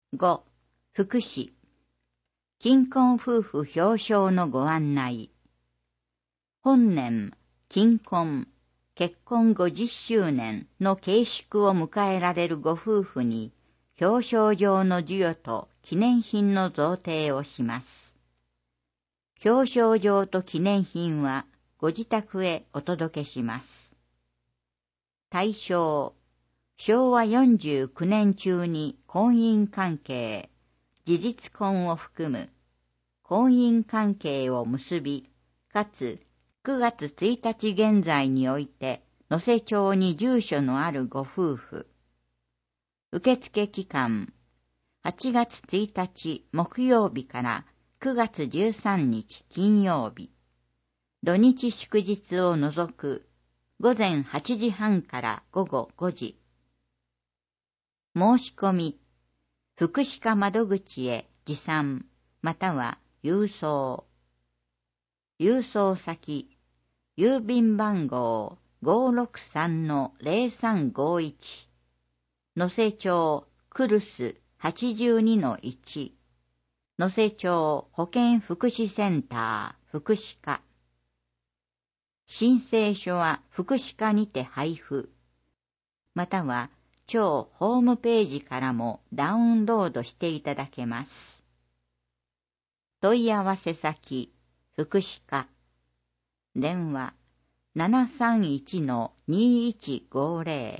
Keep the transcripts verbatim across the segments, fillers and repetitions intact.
ご. 福祉。金婚夫婦表彰のご案内。本年、金婚、結婚ごじゅっしゅうねんの慶祝を迎えられるご夫婦に、表彰状の授与と記念品の贈呈をします。表彰状と記念品はご自宅へお届けします。対象、しょうわよんじゅうきゅうねん中に婚姻関係、事実婚を含む婚姻関係を結び、かつくがつついたち現在において能勢町に住所のあるご夫婦。受付期間、はちがつついたち木曜日からくがつじゅうさんにち金曜日。土日祝日を除くごぜんはちじはんからごごごじ。申し込み、福祉課窓口へ持参または郵送。郵送先、郵便番号 ごーろくさんのぜろさんごいち。能勢町クス はちじゅうにのいち。能勢町保健福祉センター福祉課。申請書は福祉課にて配布。または町ホームページからもダウンロードしていただけます。問い合わせ先、福祉課。電話 ななさんいちのにいちごぜろ。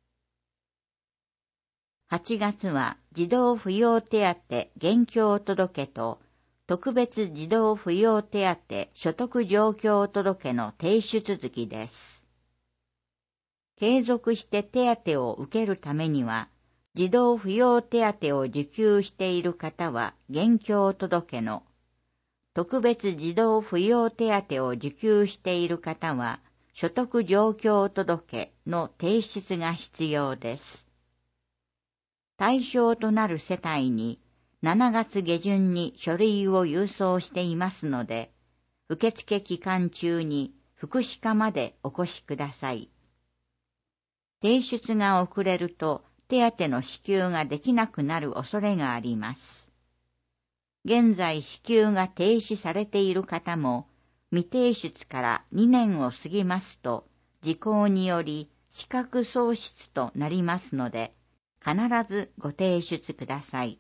はちがつは児童扶養手当現況届と特別児童扶養手当所得状況届の提出続きです。継続して手当を受けるためには、児童扶養手当を受給している方は現況届の、特別児童扶養手当を受給している方は所得状況届の提出が必要です。対象となる世帯にしちがつげじゅんに書類を郵送していますので、受付期間中に福祉課までお越しください。提出が遅れると手当の支給ができなくなる恐れがあります。現在支給が停止されている方も未提出からにねんを過ぎますと時効により資格喪失となりますので必ずご提出ください。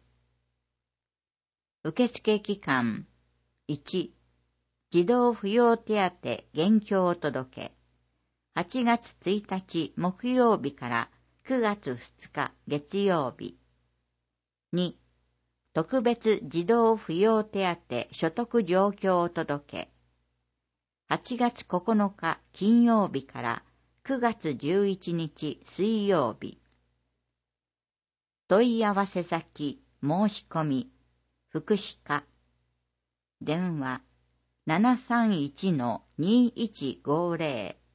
受付期間いち、児童扶養手当現況届はちがつついたち木曜日からくがつふつか月曜日。に、特別児童扶養手当所得状況届はちがつここのか金曜日からくがつじゅういちにち水曜日。問い合わせ先、申し込み、福祉課。電話 ななさんいちのにいちごぜろ。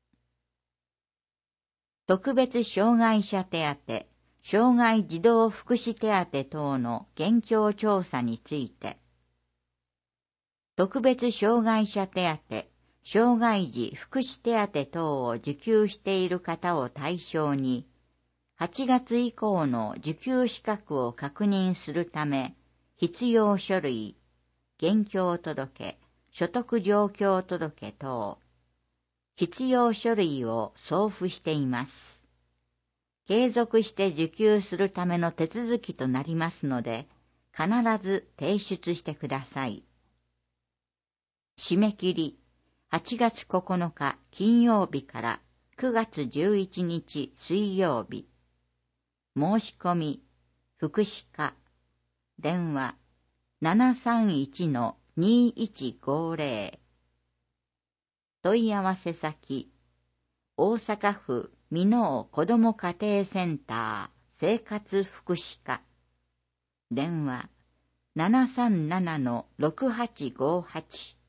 特別障害者手当、障害児童福祉手当等の現況調査について、特別障害者手当、障害児福祉手当等を受給している方を対象に、はちがつ以降の受給資格を確認するため、必要書類、現況届、所得状況届等、必要書類を送付しています。継続して受給するための手続きとなりますので、必ず提出してください。締め切り、はちがつここのか金曜日からくがつじゅういちにち水曜日。申し込み、福祉課。電話 ななさんいちのにいちごぜろ。問い合わせ先、大阪府箕面子ども家庭センター生活福祉課。電話 ななさんななのろくはちごはち。